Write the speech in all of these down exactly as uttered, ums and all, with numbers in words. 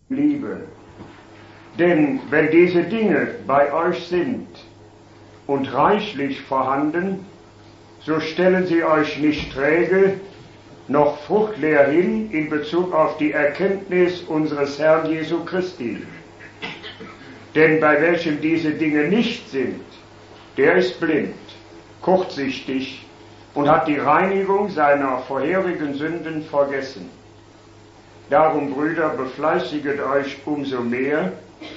Liebe. Denn wenn diese Dinge bei euch sind und reichlich vorhanden, so stellen sie euch nicht träge noch fruchtleer hin in Bezug auf die Erkenntnis unseres Herrn Jesu Christi. Denn bei welchem diese Dinge nicht sind, der ist blind, kurzsichtig und hat die Reinigung seiner vorherigen Sünden vergessen. Darum, Brüder, befleißiget euch umso mehr,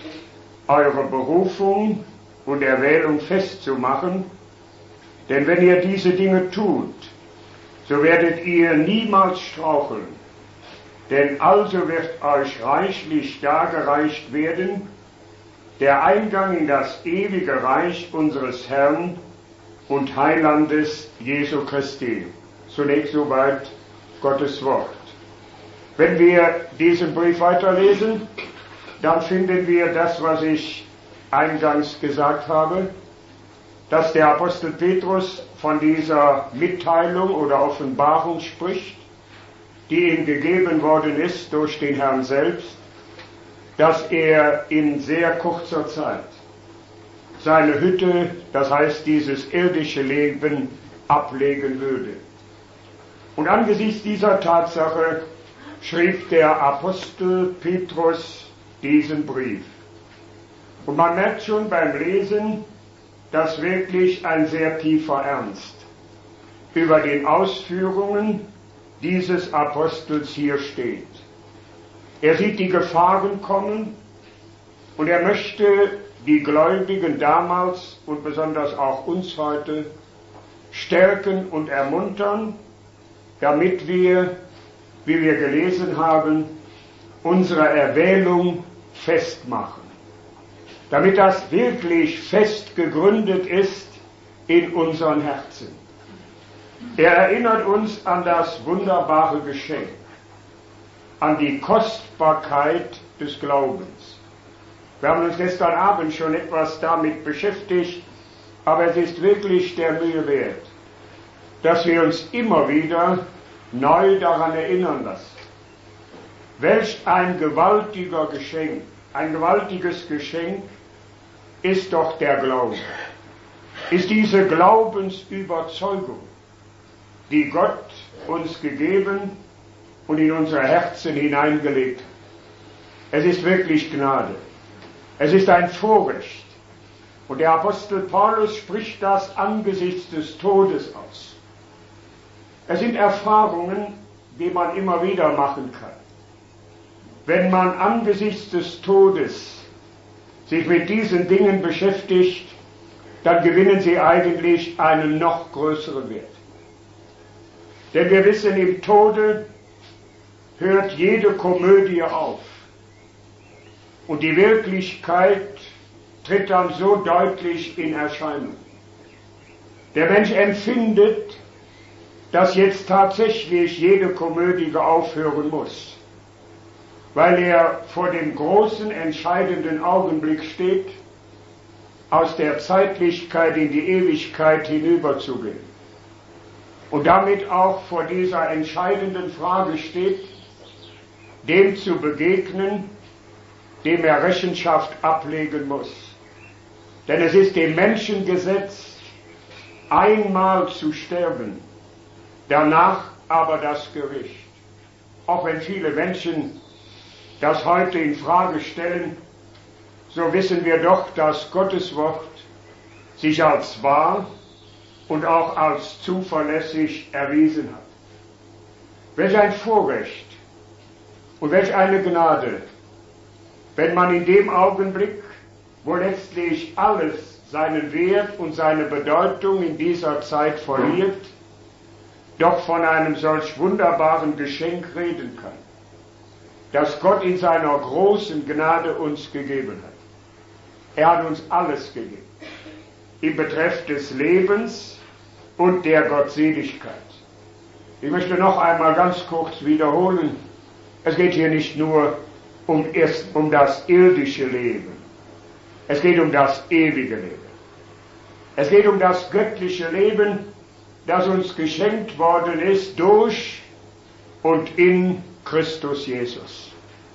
eure Berufung und Erwählung festzumachen, denn wenn ihr diese Dinge tut, so werdet ihr niemals straucheln, denn also wird euch reichlich dargereicht werden der Eingang in das ewige Reich unseres Herrn und Heilandes Jesu Christi. Zunächst soweit Gottes Wort. Wenn wir diesen Brief weiterlesen, dann finden wir das, was ich eingangs gesagt habe, dass der Apostel Petrus von dieser Mitteilung oder Offenbarung spricht, die ihm gegeben worden ist durch den Herrn selbst, dass er in sehr kurzer Zeit seine Hütte, das heißt dieses irdische Leben, ablegen würde. Und angesichts dieser Tatsache schrieb der Apostel Petrus diesen Brief. Und man merkt schon beim Lesen, dass wirklich ein sehr tiefer Ernst über den Ausführungen dieses Apostels hier steht. Er sieht die Gefahren kommen und er möchte die Gläubigen damals und besonders auch uns heute stärken und ermuntern, damit wir, wie wir gelesen haben, unsere Erwählung festmachen. Damit das wirklich fest gegründet ist in unseren Herzen. Er erinnert uns an das wunderbare Geschenk, an die Kostbarkeit des Glaubens. Wir haben uns gestern Abend schon etwas damit beschäftigt, aber es ist wirklich der Mühe wert, dass wir uns immer wieder neu daran erinnern lassen. Welch ein gewaltiger Geschenk, ein gewaltiges Geschenk ist doch der Glaube, ist diese Glaubensüberzeugung, die Gott uns gegeben und in unsere Herzen hineingelegt hat. Es ist wirklich Gnade. Es ist ein Vorrecht. Und der Apostel Paulus spricht das angesichts des Todes aus. Es sind Erfahrungen, die man immer wieder machen kann. Wenn man angesichts des Todes sich mit diesen Dingen beschäftigt, dann gewinnen sie eigentlich einen noch größeren Wert. Denn wir wissen, im Tode hört jede Komödie auf. Und die Wirklichkeit tritt dann so deutlich in Erscheinung. Der Mensch empfindet, dass jetzt tatsächlich jede Komödie aufhören muss, weil er vor dem großen, entscheidenden Augenblick steht, aus der Zeitlichkeit in die Ewigkeit hinüberzugehen. Und damit auch vor dieser entscheidenden Frage steht, dem zu begegnen, dem er Rechenschaft ablegen muss. Denn es ist dem Menschen gesetzt, einmal zu sterben, danach aber das Gericht. Auch wenn viele Menschen das heute in Frage stellen, so wissen wir doch, dass Gottes Wort sich als wahr und auch als zuverlässig erwiesen hat. Welch ein Vorrecht und welch eine Gnade, wenn man in dem Augenblick, wo letztlich alles seinen Wert und seine Bedeutung in dieser Zeit verliert, doch von einem solch wunderbaren Geschenk reden kann, das Gott in seiner großen Gnade uns gegeben hat. Er hat uns alles gegeben, im Betreff des Lebens und der Gottseligkeit. Ich möchte noch einmal ganz kurz wiederholen, es geht hier nicht nur um, erst, um das irdische Leben, es geht um das ewige Leben. Es geht um das göttliche Leben, das uns geschenkt worden ist durch und in Christus Jesus.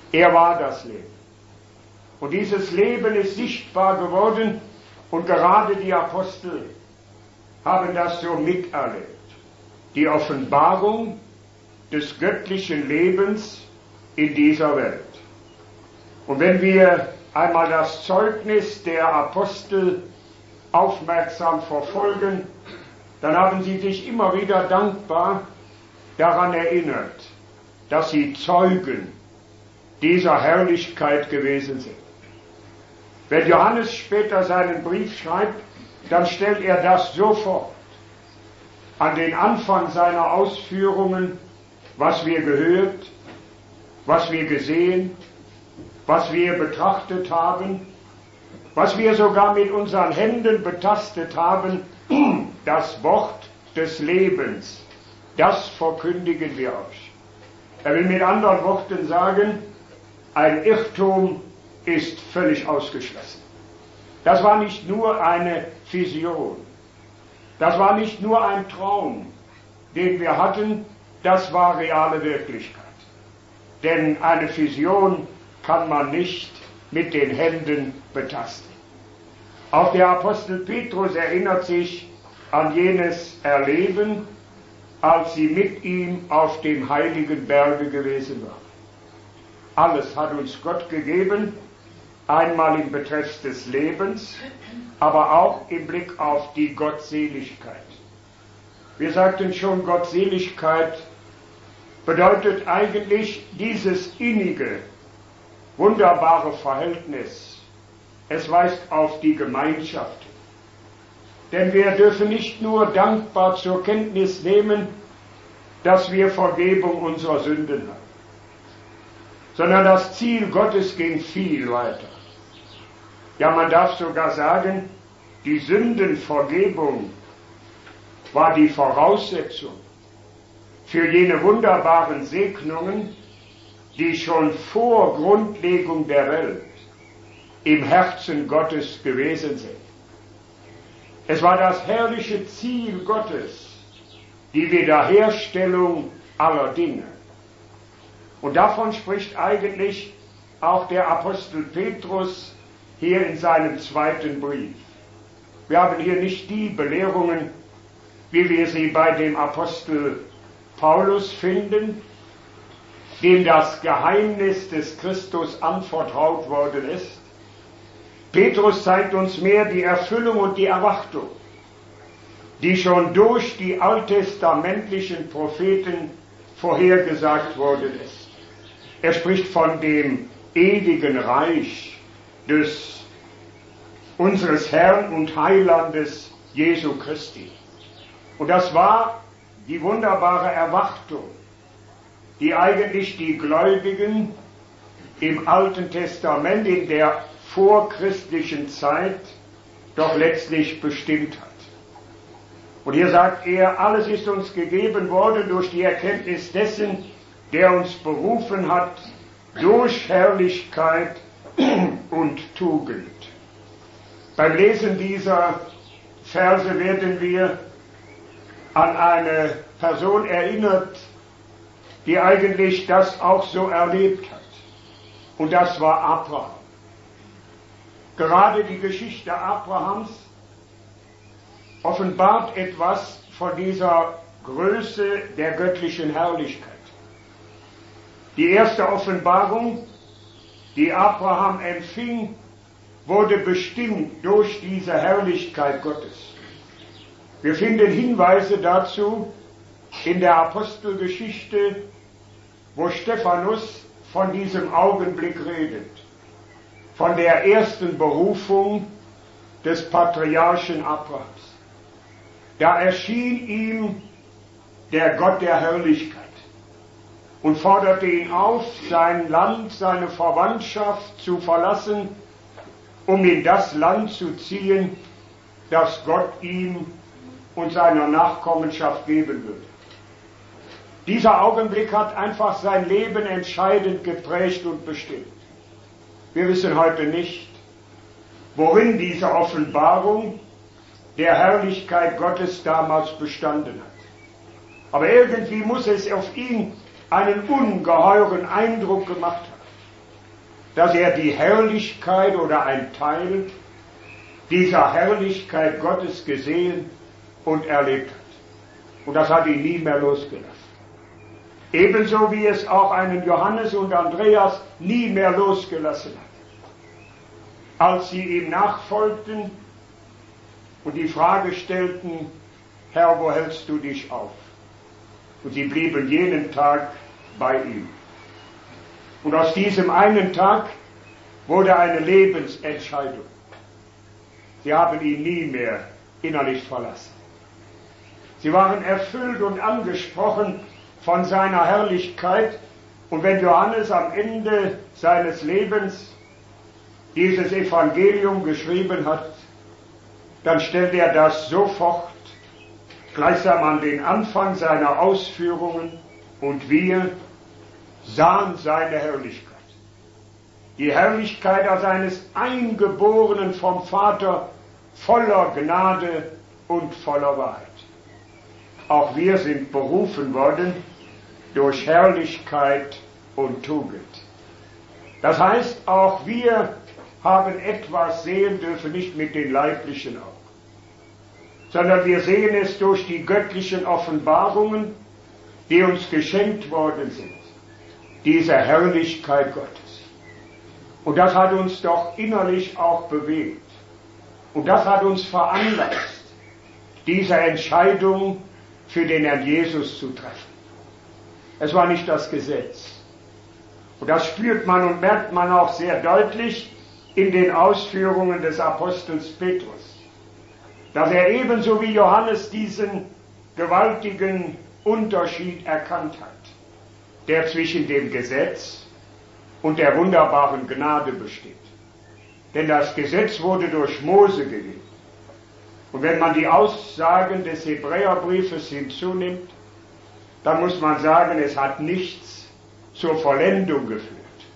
Er war das Leben. Und dieses Leben ist sichtbar geworden und gerade die Apostel haben das so miterlebt. Die Offenbarung des göttlichen Lebens in dieser Welt. Und wenn wir einmal das Zeugnis der Apostel aufmerksam verfolgen, dann haben sie sich immer wieder dankbar daran erinnert, dass sie Zeugen dieser Herrlichkeit gewesen sind. Wenn Johannes später seinen Brief schreibt, dann stellt er das sofort an den Anfang seiner Ausführungen, was wir gehört, was wir gesehen, was wir betrachtet haben, was wir sogar mit unseren Händen betastet haben, das Wort des Lebens, das verkündigen wir euch. Er will mit anderen Worten sagen, ein Irrtum ist völlig ausgeschlossen. Das war nicht nur eine Vision, das war nicht nur ein Traum, den wir hatten, das war reale Wirklichkeit. Denn eine Vision kann man nicht mit den Händen betasten. Auch der Apostel Petrus erinnert sich an jenes Erleben, als sie mit ihm auf dem heiligen Berge gewesen waren. Alles hat uns Gott gegeben, einmal im Betreff des Lebens, aber auch im Blick auf die Gottseligkeit. Wir sagten schon, Gottseligkeit bedeutet eigentlich dieses innige, wunderbare Verhältnis. Es weist auf die Gemeinschaft. Denn wir dürfen nicht nur dankbar zur Kenntnis nehmen, dass wir Vergebung unserer Sünden haben, sondern das Ziel Gottes ging viel weiter. Ja, man darf sogar sagen, die Sündenvergebung war die Voraussetzung für jene wunderbaren Segnungen, die schon vor Grundlegung der Welt im Herzen Gottes gewesen sind. Es war das herrliche Ziel Gottes, die Wiederherstellung aller Dinge. Und davon spricht eigentlich auch der Apostel Petrus hier in seinem zweiten Brief. Wir haben hier nicht die Belehrungen, wie wir sie bei dem Apostel Paulus finden, dem das Geheimnis des Christus anvertraut worden ist. Petrus zeigt uns mehr die Erfüllung und die Erwartung, die schon durch die alttestamentlichen Propheten vorhergesagt worden ist. Er spricht von dem ewigen Reich des unseres Herrn und Heilandes Jesu Christi. Und das war die wunderbare Erwartung, die eigentlich die Gläubigen im Alten Testament in der vorchristlichen Zeit doch letztlich bestimmt hat. Und hier sagt er, alles ist uns gegeben worden durch die Erkenntnis dessen, der uns berufen hat, durch Herrlichkeit und Tugend. Beim Lesen dieser Verse werden wir an eine Person erinnert, die eigentlich das auch so erlebt hat. Und das war Abraham. Gerade die Geschichte Abrahams offenbart etwas von dieser Größe der göttlichen Herrlichkeit. Die erste Offenbarung, die Abraham empfing, wurde bestimmt durch diese Herrlichkeit Gottes. Wir finden Hinweise dazu in der Apostelgeschichte, wo Stephanus von diesem Augenblick redet, von der ersten Berufung des Patriarchen Abrahams. Da erschien ihm der Gott der Herrlichkeit und forderte ihn auf, sein Land, seine Verwandtschaft zu verlassen, um in das Land zu ziehen, das Gott ihm und seiner Nachkommenschaft geben würde. Dieser Augenblick hat einfach sein Leben entscheidend geprägt und bestimmt. Wir wissen heute nicht, worin diese Offenbarung der Herrlichkeit Gottes damals bestanden hat. Aber irgendwie muss es auf ihn einen ungeheuren Eindruck gemacht haben. dass er die Herrlichkeit oder ein Teil dieser Herrlichkeit Gottes gesehen und erlebt hat. Und das hat ihn nie mehr losgelassen. Ebenso wie es auch einen Johannes und Andreas nie mehr losgelassen hat. Als sie ihm nachfolgten und die Frage stellten, Herr, wo hältst du dich auf? Und sie blieben jeden Tag bei ihm. Und aus diesem einen Tag wurde eine Lebensentscheidung. Sie haben ihn nie mehr innerlich verlassen. Sie waren erfüllt und angesprochen von seiner Herrlichkeit. Und wenn Johannes am Ende seines Lebens dieses Evangelium geschrieben hat, dann stellt er das sofort gleichsam an den Anfang seiner Ausführungen und wir sahen seine Herrlichkeit. Die Herrlichkeit als eines Eingeborenen vom Vater, voller Gnade und voller Wahrheit. Auch wir sind berufen worden durch Herrlichkeit und Tugend. Das heißt, auch wir haben etwas sehen dürfen, nicht mit den leiblichen Augen, sondern wir sehen es durch die göttlichen Offenbarungen, die uns geschenkt worden sind, dieser Herrlichkeit Gottes. Und das hat uns doch innerlich auch bewegt. Und das hat uns veranlasst, diese Entscheidung für den Herrn Jesus zu treffen. Es war nicht das Gesetz. Und das spürt man und merkt man auch sehr deutlich in den Ausführungen des Apostels Petrus, dass er ebenso wie Johannes diesen gewaltigen Unterschied erkannt hat, der zwischen dem Gesetz und der wunderbaren Gnade besteht. Denn das Gesetz wurde durch Mose gegeben. Und wenn man die Aussagen des Hebräerbriefes hinzunimmt, dann muss man sagen, es hat nichts zur Vollendung geführt.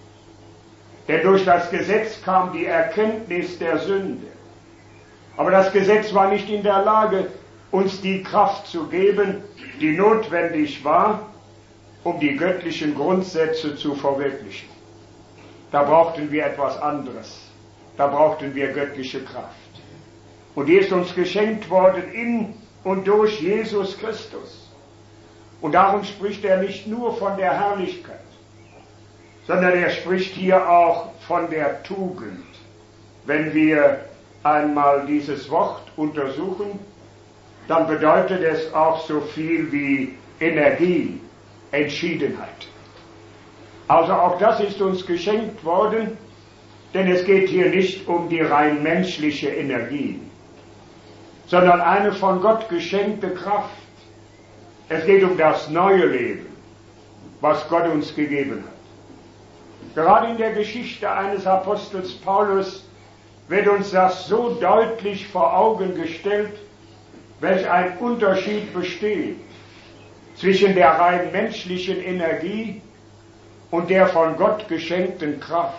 Denn durch das Gesetz kam die Erkenntnis der Sünde. Aber das Gesetz war nicht in der Lage, uns die Kraft zu geben, die notwendig war, um die göttlichen Grundsätze zu verwirklichen. Da brauchten wir etwas anderes. Da brauchten wir göttliche Kraft. Und die ist uns geschenkt worden in und durch Jesus Christus. Und darum spricht er nicht nur von der Herrlichkeit, sondern er spricht hier auch von der Tugend. Wenn wir einmal dieses Wort untersuchen, dann bedeutet es auch so viel wie Energie, Entschiedenheit. Also auch das ist uns geschenkt worden, denn es geht hier nicht um die rein menschliche Energie, sondern eine von Gott geschenkte Kraft. Es geht um das neue Leben, was Gott uns gegeben hat. Gerade in der Geschichte eines Apostels Paulus wird uns das so deutlich vor Augen gestellt, welch ein Unterschied besteht zwischen der rein menschlichen Energie und der von Gott geschenkten Kraft.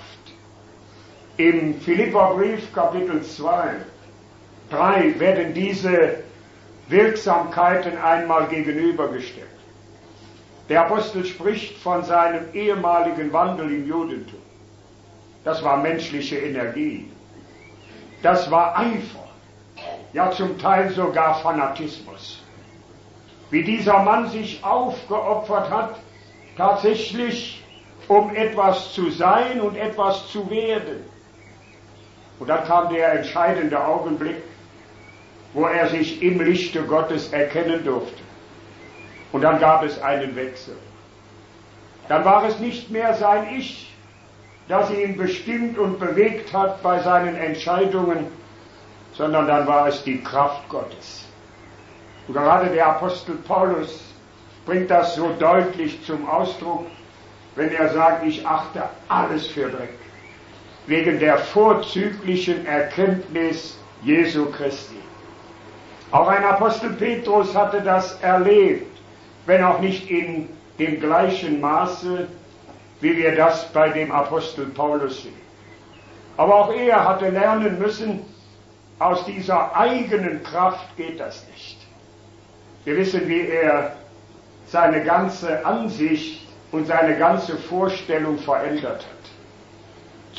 Im Philipperbrief Kapitel zwei, drei werden diese Wirksamkeiten einmal gegenübergestellt. Der Apostel spricht von seinem ehemaligen Wandel im Judentum. Das war menschliche Energie. Das war Eifer. Ja, zum Teil sogar Fanatismus. Wie dieser Mann sich aufgeopfert hat, tatsächlich um etwas zu sein und etwas zu werden. Und dann kam der entscheidende Augenblick, wo er sich im Lichte Gottes erkennen durfte. Und dann gab es einen Wechsel. Dann war es nicht mehr sein Ich, das ihn bestimmt und bewegt hat bei seinen Entscheidungen, sondern dann war es die Kraft Gottes. Und gerade der Apostel Paulus bringt das so deutlich zum Ausdruck, wenn er sagt, ich achte alles für Dreck, wegen der vorzüglichen Erkenntnis Jesu Christi. Auch ein Apostel Petrus hatte das erlebt, wenn auch nicht in dem gleichen Maße, wie wir das bei dem Apostel Paulus sehen. Aber auch er hatte lernen müssen, aus dieser eigenen Kraft geht das nicht. Wir wissen, wie er seine ganze Ansicht und seine ganze Vorstellung verändert hat.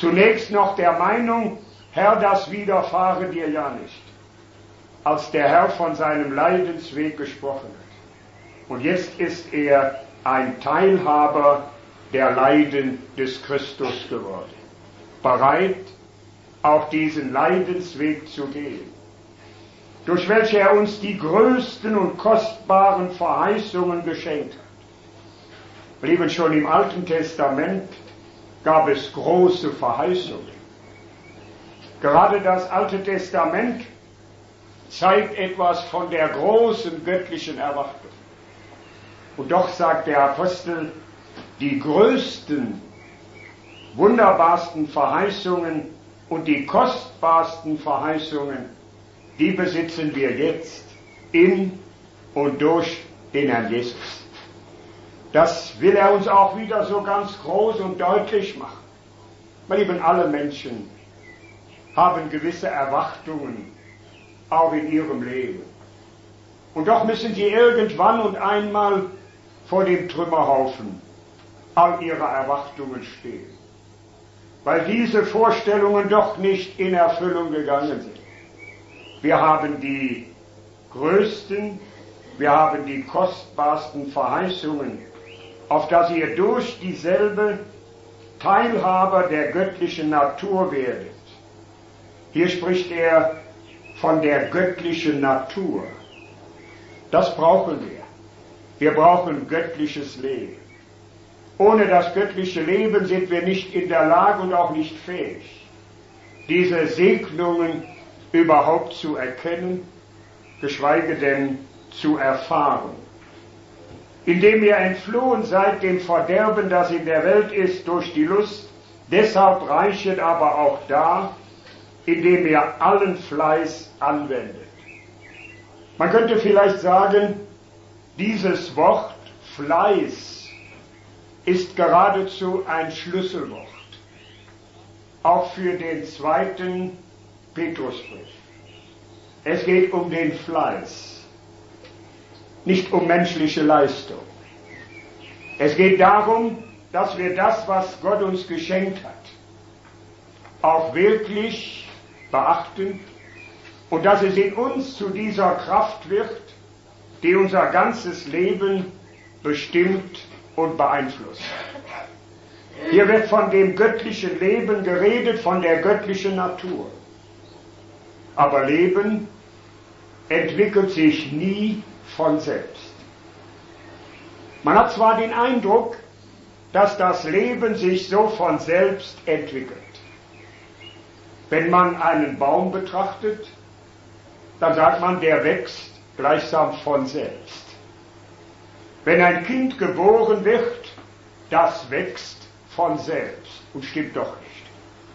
Zunächst noch der Meinung, Herr, das widerfahre dir ja nicht, als der Herr von seinem Leidensweg gesprochen hat. Und jetzt ist er ein Teilhaber der Leiden des Christus geworden, bereit, auch diesen Leidensweg zu gehen, durch welche er uns die größten und kostbaren Verheißungen geschenkt hat. Lieben, schon im Alten Testament gab es große Verheißungen. Gerade das Alte Testament zeigt etwas von der großen göttlichen Erwartung. Und doch sagt der Apostel, die größten, wunderbarsten Verheißungen und die kostbarsten Verheißungen, die besitzen wir jetzt in und durch den Herrn Jesus. Das will er uns auch wieder so ganz groß und deutlich machen. Meine Lieben, alle Menschen haben gewisse Erwartungen, auch in ihrem Leben. Und doch müssen sie irgendwann und einmal vor dem Trümmerhaufen all ihrer Erwartungen stehen, weil diese Vorstellungen doch nicht in Erfüllung gegangen sind. Wir haben die größten, wir haben die kostbarsten Verheißungen, auf dass ihr durch dieselbe Teilhaber der göttlichen Natur werdet. Hier spricht er von der göttlichen Natur. Das brauchen wir. Wir brauchen göttliches Leben. Ohne das göttliche Leben sind wir nicht in der Lage und auch nicht fähig, diese Segnungen überhaupt zu erkennen, geschweige denn zu erfahren. Indem ihr entflohen seid dem Verderben, das in der Welt ist, durch die Lust, deshalb reichet aber auch da, indem ihr allen Fleiß anwendet. Man könnte vielleicht sagen, dieses Wort Fleiß ist geradezu ein Schlüsselwort, auch für den zweiten Petrusbrief. Es geht um den Fleiß, nicht um menschliche Leistung. Es geht darum, dass wir das, was Gott uns geschenkt hat, auch wirklich beachten und dass es in uns zu dieser Kraft wird, die unser ganzes Leben bestimmt und beeinflusst. Hier wird von dem göttlichen Leben geredet, von der göttlichen Natur. Aber Leben entwickelt sich nie von selbst. Man hat zwar den Eindruck, dass das Leben sich so von selbst entwickelt. Wenn man einen Baum betrachtet, dann sagt man, der wächst gleichsam von selbst. Wenn ein Kind geboren wird, das wächst von selbst und stimmt doch nicht.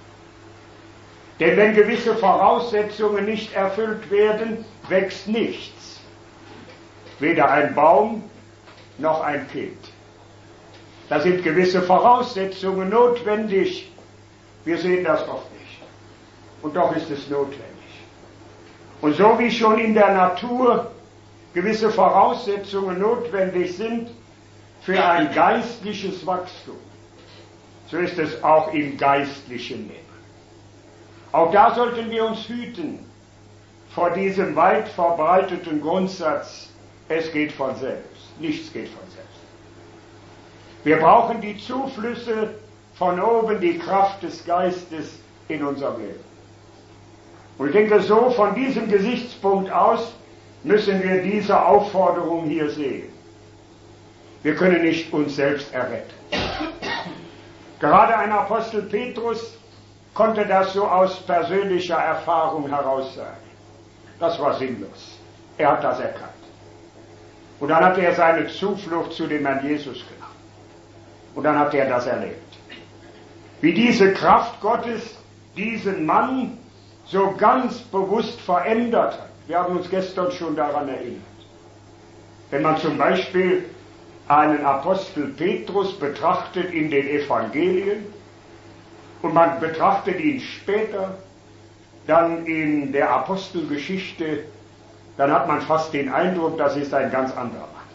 Denn wenn gewisse Voraussetzungen nicht erfüllt werden, wächst nichts. Weder ein Baum noch ein Kind. Da sind gewisse Voraussetzungen notwendig. Wir sehen das oft nicht. Und doch ist es notwendig. Und so wie schon in der Natur gewisse Voraussetzungen notwendig sind für ein geistliches Wachstum, so ist es auch im geistlichen Leben. Auch da sollten wir uns hüten vor diesem weit verbreiteten Grundsatz, es geht von selbst. Nichts geht von selbst. Wir brauchen die Zuflüsse von oben, die Kraft des Geistes in unserem Leben. Und ich denke, so von diesem Gesichtspunkt aus müssen wir diese Aufforderung hier sehen. Wir können nicht uns selbst erretten. Gerade ein Apostel Petrus konnte das so aus persönlicher Erfahrung heraus sagen. Das war sinnlos. Er hat das erkannt. Und dann hat er seine Zuflucht zu dem Herrn Jesus genommen. Und dann hat er das erlebt. Wie diese Kraft Gottes diesen Mann so ganz bewusst verändert hat. Wir haben uns gestern schon daran erinnert. Wenn man zum Beispiel einen Apostel Petrus betrachtet in den Evangelien und man betrachtet ihn später, dann in der Apostelgeschichte, dann hat man fast den Eindruck, das ist ein ganz anderer Mann.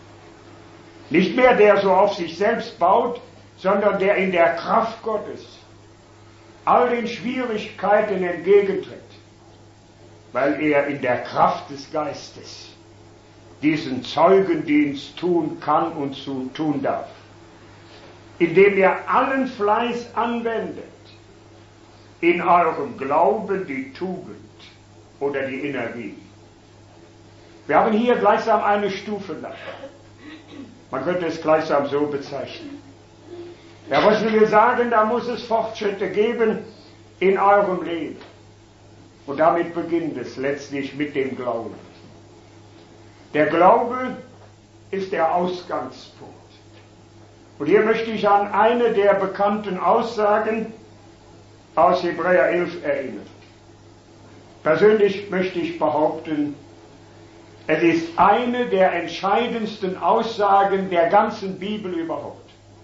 Nicht mehr der so auf sich selbst baut, sondern der in der Kraft Gottes all den Schwierigkeiten entgegentritt, weil er in der Kraft des Geistes diesen Zeugendienst tun kann und zu tun darf, indem ihr allen Fleiß anwendet, in eurem Glauben die Tugend oder die Energie. Wir haben hier gleichsam eine Stufe nach. Man könnte es gleichsam so bezeichnen. Ja, was will ich sagen, da muss es Fortschritte geben in eurem Leben. Und damit beginnt es letztlich mit dem Glauben. Der Glaube ist der Ausgangspunkt. Und hier möchte ich an eine der bekannten Aussagen aus Hebräer elf erinnern. Persönlich möchte ich behaupten, es ist eine der entscheidendsten Aussagen der ganzen Bibel überhaupt.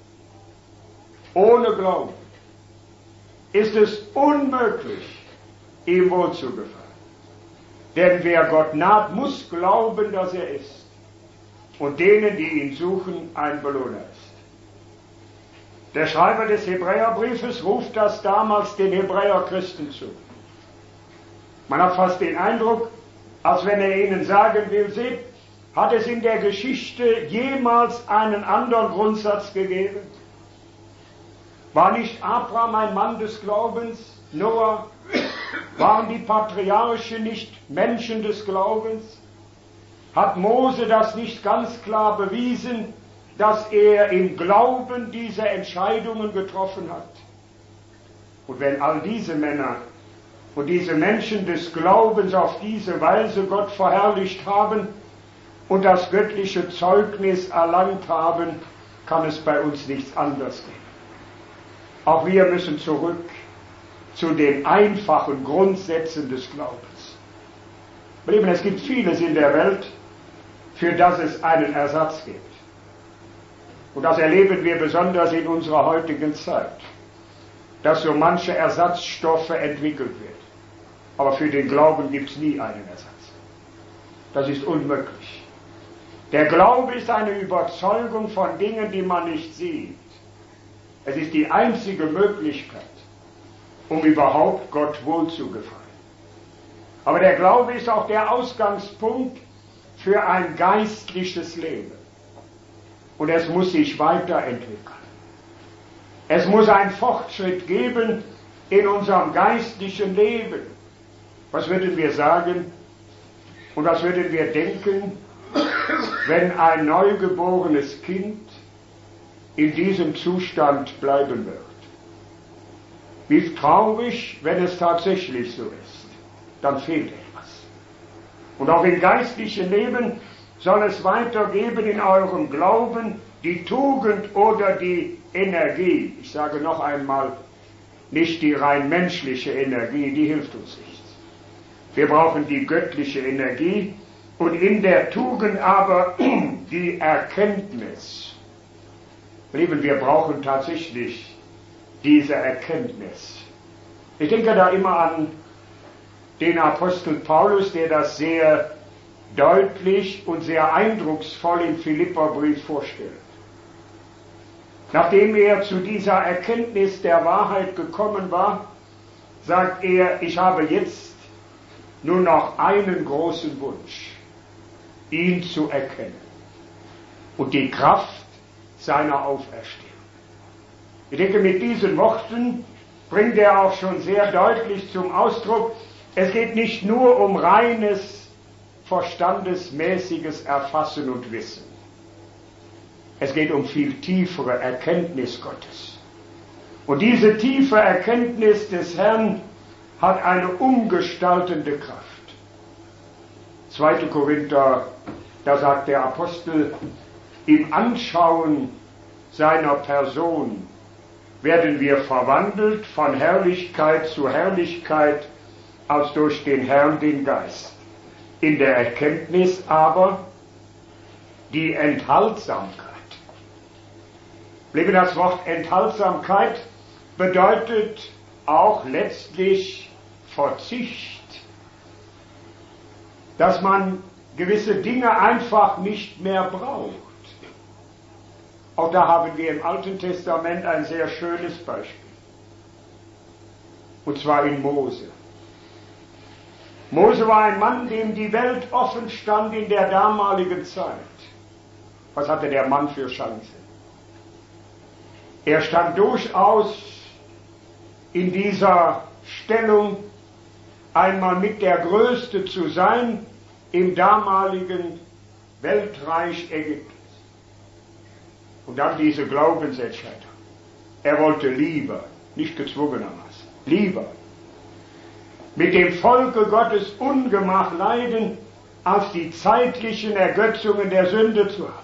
Ohne Glauben ist es unmöglich, ihm wohlzugefallen. Denn wer Gott naht, muss glauben, dass er ist. Und denen, die ihn suchen, ein Belohner ist. Der Schreiber des Hebräerbriefes ruft das damals den Hebräerchristen zu. Man hat fast den Eindruck, als wenn er ihnen sagen will, seht, hat es in der Geschichte jemals einen anderen Grundsatz gegeben? War nicht Abraham ein Mann des Glaubens? Noah? Waren die Patriarchen nicht Menschen des Glaubens? Hat Mose das nicht ganz klar bewiesen, dass er im Glauben diese Entscheidungen getroffen hat? Und wenn all diese Männer und diese Menschen des Glaubens auf diese Weise Gott verherrlicht haben und das göttliche Zeugnis erlangt haben, kann es bei uns nichts anderes geben. Auch wir müssen zurück zu den einfachen Grundsätzen des Glaubens. Lieben, es gibt vieles in der Welt, für das es einen Ersatz gibt. Und das erleben wir besonders in unserer heutigen Zeit, dass so manche Ersatzstoffe entwickelt werden. Aber für den Glauben gibt es nie einen Ersatz. Das ist unmöglich. Der Glaube ist eine Überzeugung von Dingen, die man nicht sieht. Es ist die einzige Möglichkeit, um überhaupt Gott wohlzugefallen. Aber der Glaube ist auch der Ausgangspunkt für ein geistliches Leben. Und es muss sich weiterentwickeln. Es muss einen Fortschritt geben in unserem geistlichen Leben. Was würden wir sagen und was würden wir denken, wenn ein neugeborenes Kind in diesem Zustand bleiben wird? Wie traurig, wenn es tatsächlich so ist. Dann fehlt etwas. Und auch im geistlichen Leben soll es weitergeben in eurem Glauben die Tugend oder die Energie. Ich sage noch einmal, nicht die rein menschliche Energie, die hilft uns nichts. Wir brauchen die göttliche Energie und in der Tugend aber die Erkenntnis. Lieben, wir brauchen tatsächlich diese Erkenntnis. Ich denke da immer an den Apostel Paulus, der das sehr deutlich und sehr eindrucksvoll im Philipperbrief vorstellt. Nachdem er zu dieser Erkenntnis der Wahrheit gekommen war, sagt er, ich habe jetzt nur noch einen großen Wunsch, ihn zu erkennen und die Kraft seiner Auferstehung. Ich denke, mit diesen Worten bringt er auch schon sehr deutlich zum Ausdruck, es geht nicht nur um reines, verstandesmäßiges Erfassen und Wissen. Es geht um viel tiefere Erkenntnis Gottes. Und diese tiefe Erkenntnis des Herrn hat eine umgestaltende Kraft. zweiter Korinther, da sagt der Apostel, im Anschauen seiner Person werden wir verwandelt von Herrlichkeit zu Herrlichkeit als durch den Herrn den Geist. In der Erkenntnis aber die Enthaltsamkeit. Liebe, das Wort Enthaltsamkeit bedeutet auch letztlich Verzicht, dass man gewisse Dinge einfach nicht mehr braucht. Auch da haben wir im Alten Testament ein sehr schönes Beispiel. Und zwar in Mose. Mose war ein Mann, dem die Welt offen stand in der damaligen Zeit. Was hatte der Mann für Chancen? Er stand durchaus in dieser Stellung, einmal mit der Größte zu sein im damaligen Weltreich Ägyptens. Und dann diese Glaubensentscheidung. Er wollte lieber, nicht gezwungenermaßen, lieber mit dem Volke Gottes Ungemach leiden, als die zeitlichen Ergötzungen der Sünde zu haben.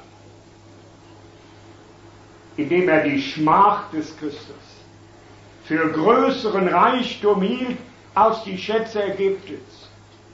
Indem er die Schmach des Christus für größeren Reichtum hielt als die Schätze Ägyptens.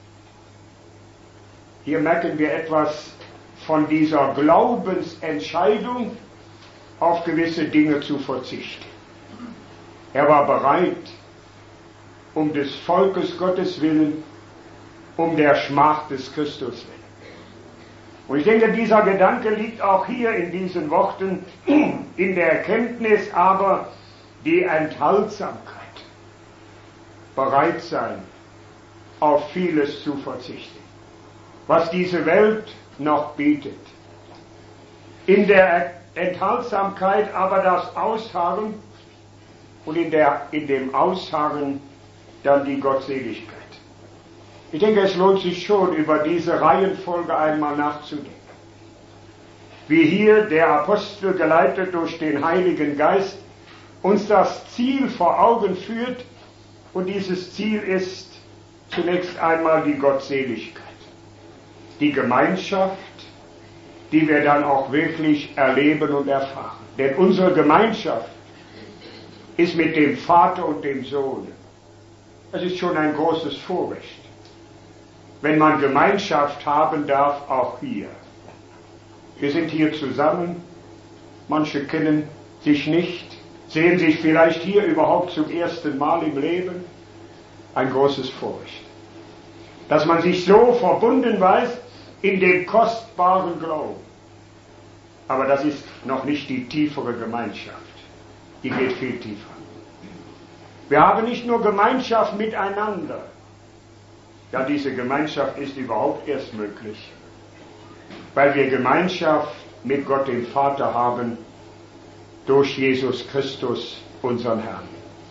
Hier merken wir etwas von dieser Glaubensentscheidung, auf gewisse Dinge zu verzichten. Er war bereit, um des Volkes Gottes willen, um der Schmach des Christus willen. Und ich denke, dieser Gedanke liegt auch hier in diesen Worten, in der Erkenntnis, aber die Enthaltsamkeit, bereit sein, auf vieles zu verzichten, was diese Welt noch bietet. In der Enthaltsamkeit aber das Ausharren und in, der, in dem Ausharren dann die Gottseligkeit. Ich denke, es lohnt sich schon, über diese Reihenfolge einmal nachzudenken. Wie hier der Apostel, geleitet durch den Heiligen Geist, uns das Ziel vor Augen führt, und dieses Ziel ist zunächst einmal die Gottseligkeit, die Gemeinschaft, die wir dann auch wirklich erleben und erfahren. Denn unsere Gemeinschaft ist mit dem Vater und dem Sohn. Das ist schon ein großes Vorrecht, wenn man Gemeinschaft haben darf, auch hier. Wir sind hier zusammen, manche kennen sich nicht, sehen sich vielleicht hier überhaupt zum ersten Mal im Leben. Ein großes Vorrecht, dass man sich so verbunden weiß in dem kostbaren Glauben. Aber das ist noch nicht die tiefere Gemeinschaft, die geht viel tiefer. Wir haben nicht nur Gemeinschaft miteinander, ja, diese Gemeinschaft ist überhaupt erst möglich, weil wir Gemeinschaft mit Gott dem Vater haben, durch Jesus Christus, unseren Herrn.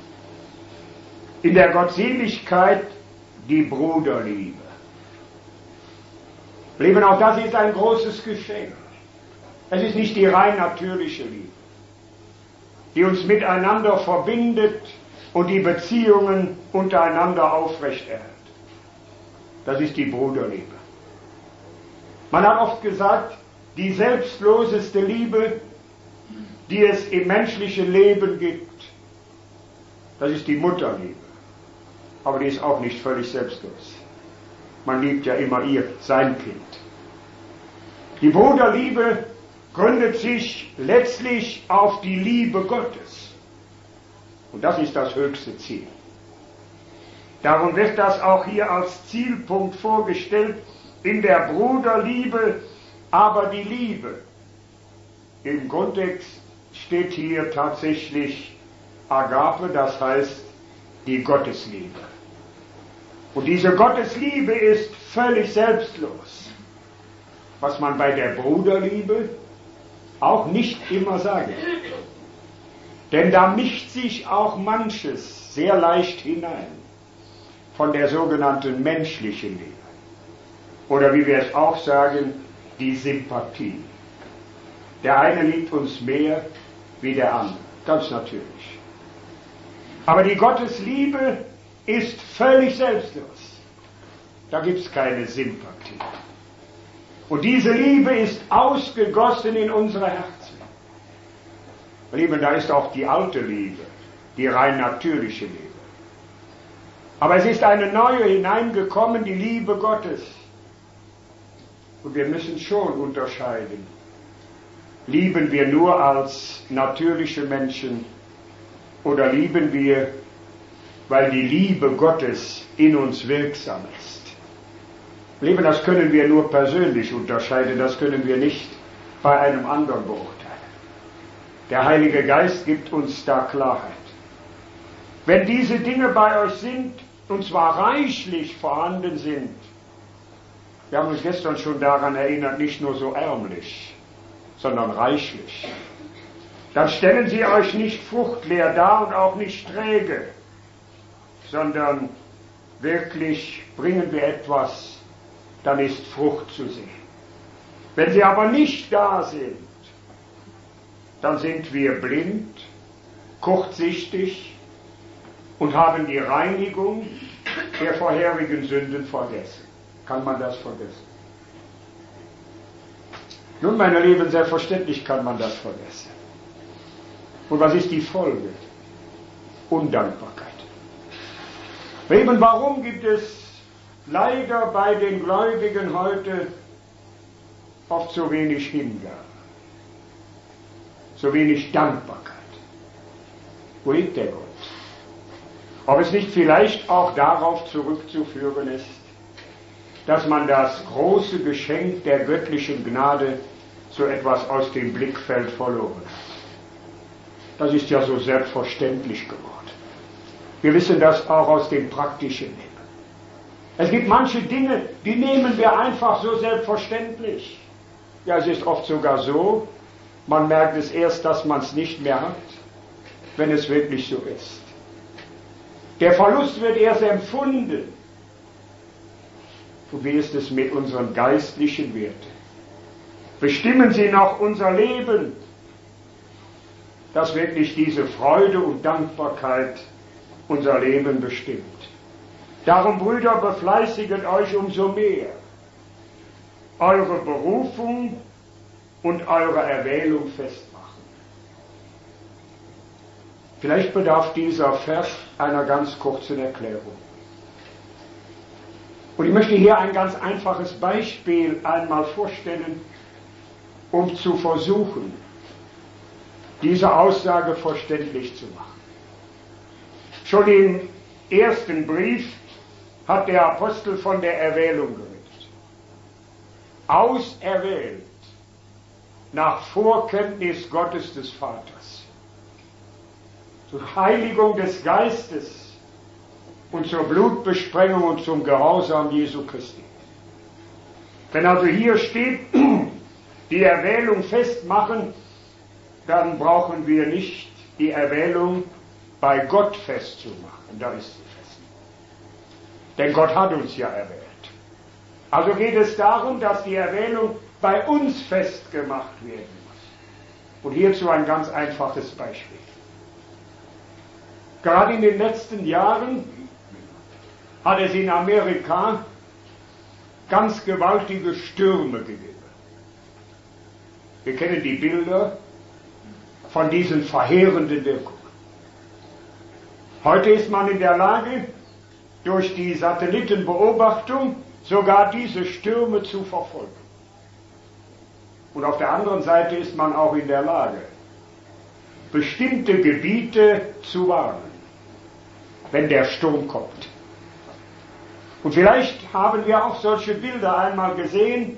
In der Gottseligkeit die Bruderliebe. Lieben, auch das ist ein großes Geschenk. Es ist nicht die rein natürliche Liebe, die uns miteinander verbindet und die Beziehungen untereinander aufrechterhält. Das ist die Bruderliebe. Man hat oft gesagt, die selbstloseste Liebe, die es im menschlichen Leben gibt, das ist die Mutterliebe. Aber die ist auch nicht völlig selbstlos. Man liebt ja immer ihr, sein Kind. Die Bruderliebe gründet sich letztlich auf die Liebe Gottes. Und das ist das höchste Ziel. Darum wird das auch hier als Zielpunkt vorgestellt, in der Bruderliebe, aber die Liebe. Im Grundtext steht hier tatsächlich Agape, das heißt die Gottesliebe. Und diese Gottesliebe ist völlig selbstlos, was man bei der Bruderliebe auch nicht immer sagen kann. Denn da mischt sich auch manches sehr leicht hinein von der sogenannten menschlichen Liebe. Oder wie wir es auch sagen, die Sympathie. Der eine liebt uns mehr wie der andere, ganz natürlich. Aber die Gottesliebe ist völlig selbstlos. Da gibt es keine Sympathie. Und diese Liebe ist ausgegossen in unsere Herzen. Liebe, da ist auch die alte Liebe, die rein natürliche Liebe. Aber es ist eine neue hineingekommen, die Liebe Gottes. Und wir müssen schon unterscheiden. Lieben wir nur als natürliche Menschen oder lieben wir, weil die Liebe Gottes in uns wirksam ist? Liebe, das können wir nur persönlich unterscheiden, das können wir nicht bei einem anderen beurteilen. Der Heilige Geist gibt uns da Klarheit. Wenn diese Dinge bei euch sind, und zwar reichlich vorhanden sind, wir haben uns gestern schon daran erinnert, nicht nur so ärmlich, sondern reichlich, dann stellen sie euch nicht fruchtleer dar und auch nicht träge, sondern wirklich bringen wir etwas, dann ist Frucht zu sehen. Wenn sie aber nicht da sind, dann sind wir blind, kurzsichtig und haben die Reinigung der vorherigen Sünden vergessen. Kann man das vergessen? Nun, meine Lieben, selbstverständlich kann man das vergessen. Und was ist die Folge? Undankbarkeit. Eben warum gibt es leider bei den Gläubigen heute oft so wenig Hingabe, so wenig Dankbarkeit? Wo liegt der Grund? Ob es nicht vielleicht auch darauf zurückzuführen ist, dass man das große Geschenk der göttlichen Gnade so etwas aus dem Blickfeld verloren hat. Das ist ja so selbstverständlich geworden. Wir wissen das auch aus dem praktischen Leben. Es gibt manche Dinge, die nehmen wir einfach so selbstverständlich. Ja, es ist oft sogar so, man merkt es erst, dass man es nicht mehr hat, wenn es wirklich so ist. Der Verlust wird erst empfunden. Und wie ist es mit unseren geistlichen Werten? Bestimmen sie noch unser Leben, dass wirklich diese Freude und Dankbarkeit unser Leben bestimmt. Darum, Brüder, befleißiget euch umso mehr, eure Berufung und eure Erwählung festmachen. Vielleicht bedarf dieser Vers einer ganz kurzen Erklärung. Und ich möchte hier ein ganz einfaches Beispiel einmal vorstellen, um zu versuchen, diese Aussage verständlich zu machen. Schon im ersten Brief hat der Apostel von der Erwählung geredet. Auserwählt nach Vorkenntnis Gottes des Vaters, zur Heiligung des Geistes und zur Blutbesprengung und zum Gehorsam Jesu Christi. Wenn also hier steht, die Erwählung festmachen, dann brauchen wir nicht die Erwählung bei Gott festzumachen. Da ist sie fest. Denn Gott hat uns ja erwählt. Also geht es darum, dass die Erwählung bei uns festgemacht werden muss. Und hierzu ein ganz einfaches Beispiel. Gerade in den letzten Jahren hat es in Amerika ganz gewaltige Stürme gegeben. Wir kennen die Bilder von diesen verheerenden Wirkungen. Heute ist man in der Lage, durch die Satellitenbeobachtung sogar diese Stürme zu verfolgen. Und auf der anderen Seite ist man auch in der Lage, bestimmte Gebiete zu warnen, wenn der Sturm kommt. Und vielleicht haben wir auch solche Bilder einmal gesehen,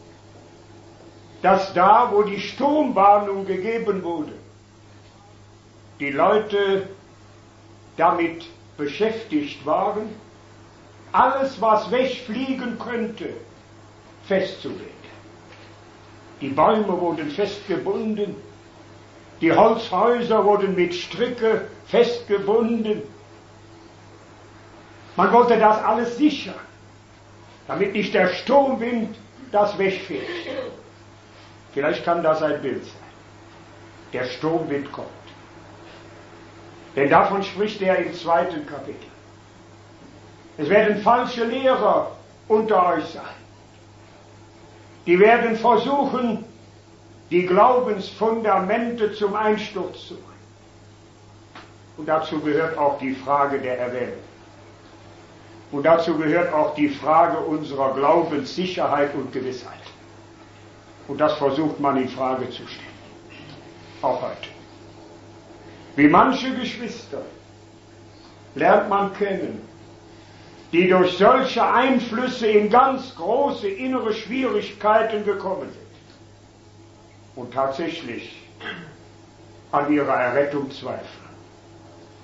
dass da, wo die Sturmwarnung gegeben wurde, die Leute damit beschäftigt waren, alles, was wegfliegen könnte, festzulegen. Die Bäume wurden festgebunden, die Holzhäuser wurden mit Stricke festgebunden. Man wollte das alles sichern, damit nicht der Sturmwind das wegfährt. Vielleicht kann das ein Bild sein. Der Sturmwind kommt. Denn davon spricht er im zweiten Kapitel. Es werden falsche Lehrer unter euch sein. Die werden versuchen, die Glaubensfundamente zum Einsturz zu bringen. Und dazu gehört auch die Frage der Erwählung. Und dazu gehört auch die Frage unserer Glaubenssicherheit und Gewissheit. Und das versucht man in Frage zu stellen. Auch heute. Wie manche Geschwister lernt man kennen, die durch solche Einflüsse in ganz große innere Schwierigkeiten gekommen sind und tatsächlich an ihrer Errettung zweifeln.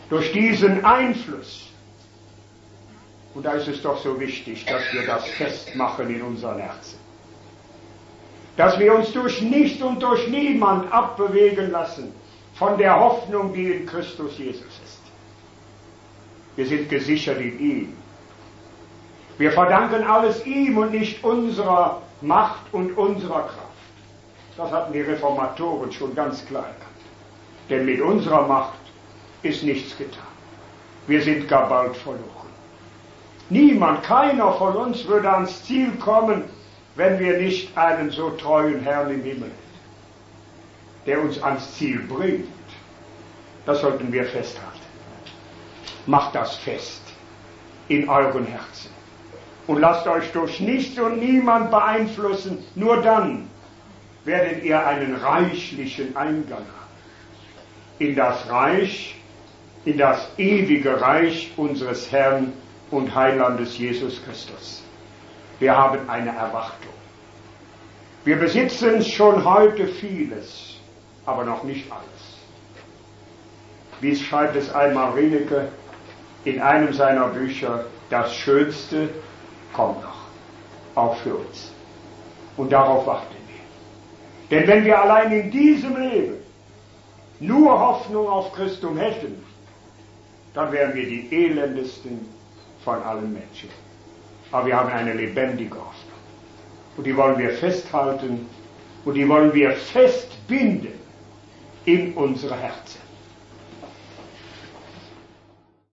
durch diesen Einfluss. Und da ist es doch so wichtig, dass wir das festmachen in unseren Herzen. Dass wir uns durch nichts und durch niemand abbewegen lassen von der Hoffnung, die in Christus Jesus ist. Wir sind gesichert in ihm. Wir verdanken alles ihm und nicht unserer Macht und unserer Kraft. Das hatten die Reformatoren schon ganz klar erkannt. Denn mit unserer Macht ist nichts getan. Wir sind gar bald verloren. Niemand, keiner von uns würde ans Ziel kommen, wenn wir nicht einen so treuen Herrn im Himmel hätten, der uns ans Ziel bringt. Das sollten wir festhalten. Macht das fest in euren Herzen. Und lasst euch durch nichts und niemand beeinflussen. Nur dann werdet ihr einen reichlichen Eingang haben in das Reich, in das ewige Reich unseres Herrn und Heilandes Jesus Christus. Wir haben eine Erwartung. Wir besitzen schon heute vieles, aber noch nicht alles. Wie schreibt es einmal Rienecke in einem seiner Bücher, das Schönste kommt noch, auch für uns. Und darauf warten wir. Denn wenn wir allein in diesem Leben nur Hoffnung auf Christum hätten, dann wären wir die elendesten von allen Menschen. Aber wir haben eine lebendige Hoffnung. Und die wollen wir festhalten und die wollen wir festbinden in unsere Herzen.